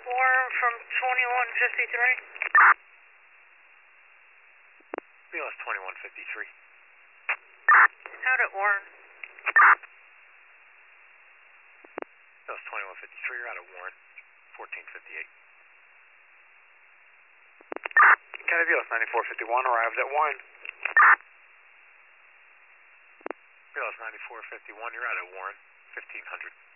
Warren from 2153. BLS 2153. Out at Warren. BLS 2153, you're out at Warren. 1458. Kennedy BLS 9451 arrived at Warren. BLS 9451, you're out at Warren. 1500.